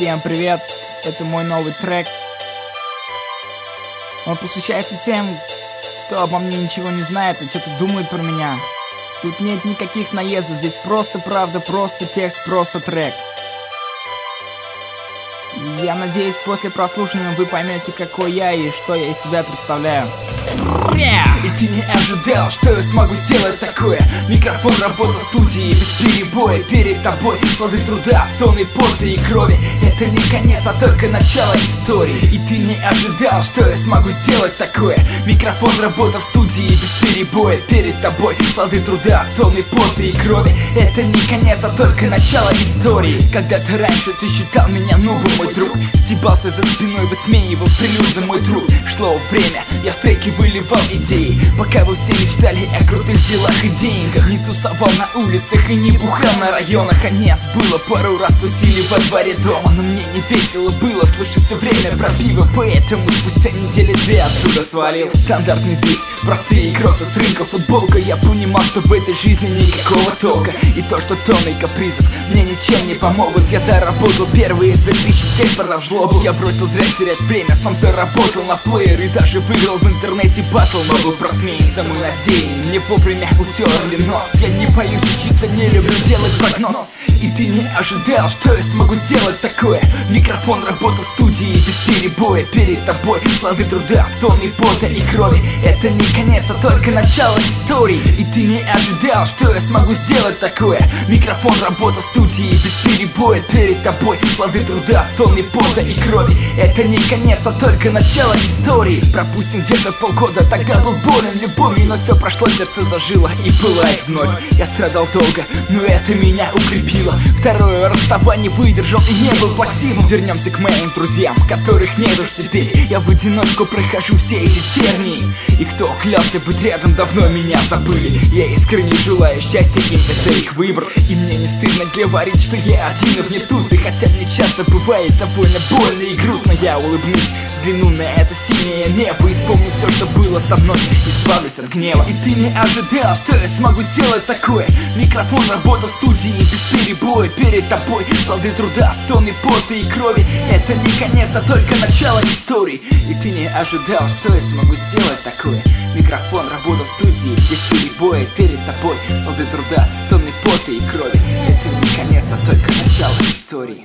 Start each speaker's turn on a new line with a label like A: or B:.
A: Всем привет, это мой новый трек. Он посвящается тем, кто обо мне ничего не знает и что-то думает про меня. Тут нет никаких наездов, здесь просто правда, просто текст, просто трек. Я надеюсь, после прослушивания вы поймете, какой я и что я из себя представляю.
B: И ты не ожидал, что я смогу сделать такое. Микрофон, работа студии, без перебоя. Перед тобой плоды труда, тонны пота и крови. Это не конец, а только начало истории. И ты не ожидал, что я смогу сделать такое. Микрофон, работа в студии, без перебоя. Перед тобой плоды труда, тонны пота и крови. Это не конец, а только начало истории. Когда-то раньше ты считал меня нубом, мой друг. Стебался за спиной, высмеивал прилюдно мой труд. Шло время, я в треке выливал идеи, пока вы все мечтали о крутых делах и деньгах. Не тусовал на улицах и не бухал на районах. А нет, было пару раз тусили во дворе дома, но мне не весело было слышать все время про пиво. Поэтому спустя недели-две отсюда свалил. Стандартный бит, простые кроссы с рынка, футболка. Я понимал, что в этой жизни никакого толка, и то, что тонны капризов мне ничем не помогут. Я доработал первые 2006, продав жлобу. Я бросил зря терять время, сам заработал на плеер и даже выиграл в интернете батл. Но был просмеян самонадеянным, мне вовремя утерли нос. Я не боюсь учиться, не люблю делать прогноз. И ты не ожидал, что я смогу сделать такое. Микрофон, работа в студии, без перебоя. Перед тобой плоды труда, тонны пота и крови. Это не конец, а только начало истории. И ты не ожидал, что я смогу сделать такое. Микрофон, работа в студии, без перебоя. Перед тобой плоды труда, тонны пота и крови. Это не конец, а только начало истории. Пропустим где-то полгода, тогда был болен любовью, но все прошло, сердце зажило и пылает вновь. Я страдал долго, но это меня укрепило. Второе расставание выдержал и не был плаксивым. Вернемся к моим друзьям, которых нет уж теперь. Я в одиночку прохожу все эти тернии, и кто клялся быть рядом, давно меня забыли. Я искренне желаю счастья им, это их выбор. И мне не стыдно говорить, что я один вне тусы. Хотя мне часто бывает довольно больно и грустно. Я улыбнусь, взгляну на это синее небо и вспомню все, что было со мной, избавлюсь от гнева. И ты не ожидал, что я смогу сделать такое. Микрофон, работа в студии, без перебоя. Перед тобой плоды труда, тонны пота и крови. Это не конец, а только начало истории. И ты не ожидал, что я смогу сделать такое. Микрофон, работа в студии, без перебоя. Перед тобой плоды труда, тонны пота и крови. Это не конец, а только начало истории.